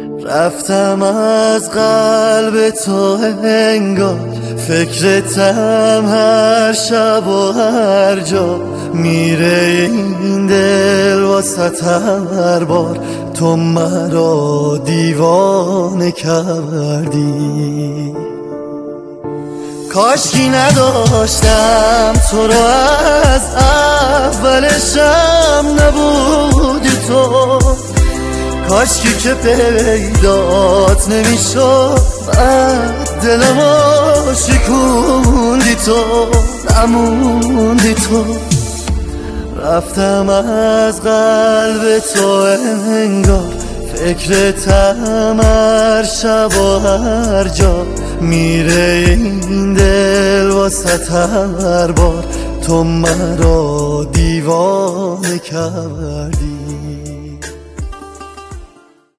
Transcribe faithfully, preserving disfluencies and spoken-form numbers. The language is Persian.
رفتم از قلب تو انگار، فکرتم هر شب و هر جا. میره این دل واسط هر بار، تو مرا دیوانه کردی. کاشکی نداشتم تو رو از اولشم نبودی تو، کاشکی که پیدات نمیشد بعد دلمو شکوندی تو، نموندی تو. رفتم از قلب تو انگار، فکرتم هر شب و هر جا. میره این دل واسط هر بار، تو مرا دیوانه کردی.